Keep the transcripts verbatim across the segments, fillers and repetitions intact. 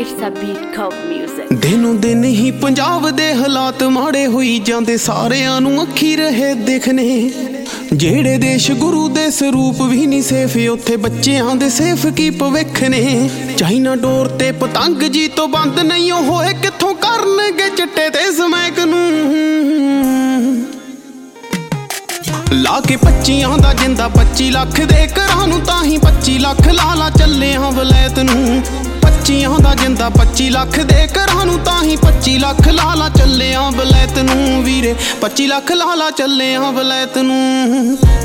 It's a beat called music. दिनों दिन ही पंजाब दे हालात माड़े होई जांदे सारियां नूं अखी रहे दिखने जेड़े देश गुरु दे स्वरूप भी नहीं सेफ उत्थे बच्चियां दे सेफ की भविख ने चाइना डोर ते पतंग जी तो बंद नहीं होए कित्थों करनगे चिट्टे ते समैक नूं ला के पच्चियां दा जिंदा पच्ची लख दे घरां नूं तां ही पच्ची लख लाला चले हां वलैत नूं पच्चियां दा जिंदा पच्ची लख दे घरां नूं तां ही पच्ची लख लाला चले हां वलैत नूं वीरे पच्ची लख लाला चले हां वलैत नूं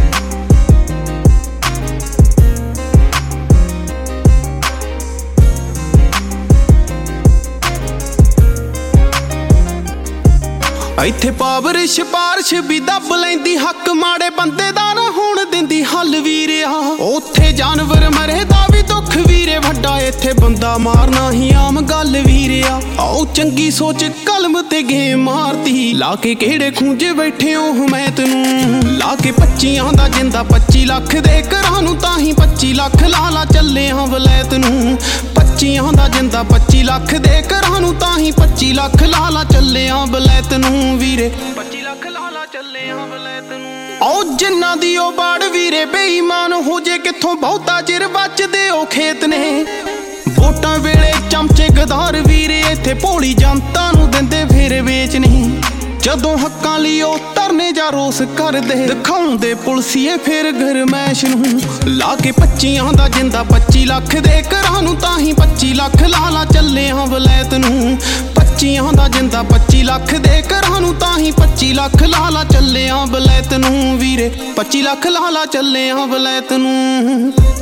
इत्थे पावर सिफारिश भी दब लैंदी हक माड़े बंदे दा ना होण दिंदी हल वीरिया उत्थे जानवर मरे दा भी दुख वीरे वड्डा इत्थे बंदा मारना ही आम गल वीरिया आओ चंगी सोच कलम ते गेम मारती ला के केड़े खूंजे बैठे हो हमैत नूं ला के पच्चियां दा जिंदा पच्ची लख दे घरां नूं तां ही पच्ची लख लाला चले हां वलैत नूं पच्चियां दा जिंदा पच्ची लख दे घरां नूं तां ही पच्ची लख लाला चले हां वलैत नूं वीरे पच्ची लख लाला चले हां वलैत नूं आओ जिन्ना दी ओ बाड़ वीरे बेईमान हो जे कित्थों बहुता चिर बचदे ओ खेत ने वोटां वेले चमचे गदार वीरे इत्थे भोली जनता नूं दिंदे फेर वेच नहीं जदों हक्कां लई ओ धरने जा रोस करदे दिखाउंदे पुलसिए फिर गरमैश नूं ला के पच्चियां दा जिंदा पच्ची लख दे घरां नूं तां ही पच्ची लख लाला चले हां वलैत नूं पच्चियां दा जिंदा पच्ची लख दे घरां नूं तां ही पच्ची लख लाला चले हां वलैत नूं वीरे पच्ची लख लाला चले हां वलैत नूं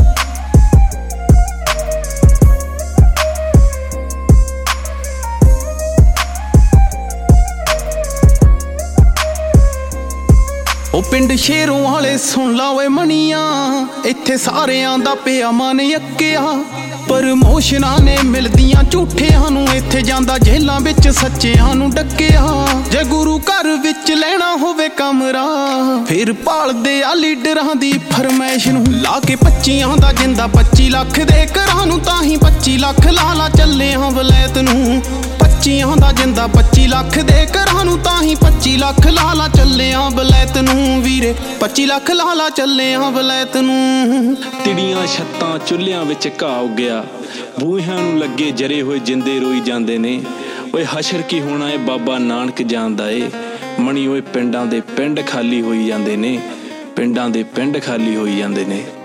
ओ पिंड शेरों वाले सुन ला ओए मनियां इत्थे सारेयां दा पिया मन यक्किया प्रमोशनां ने मिलदियां झूठियां नूं इत्थे जांदा जेलां विच सच्चियां नूं डक्किया जे गुरु घर विच लेना होवे कमरा फिर भालदे आ लीडरां दी फरमैश नूं ला के पच्चियां दा जिंदा पच्ची लख दे घरां नूं तां ही पच्ची लख लाला चले हां वलैत नूं पच्चियां दा जिंदा पच्ची लख दे घरां नूं तां ही पच्ची लख लाला चले हां वलैत नूं वीरे पच्ची लख लाला चले हां वलैत नूं तिड़ियां छत्तां चुल्हियां विच घाह उग्गिया बूहियां नूं लगे जरे होए जिंदे रोई जांदे ने ओए हशर की होना है बाबा नानक जानदा ए मणी ओए पिंडां दे पिंड खाली होई जांदे ने पिंडां दे पिंड खाली होई जांदे ने।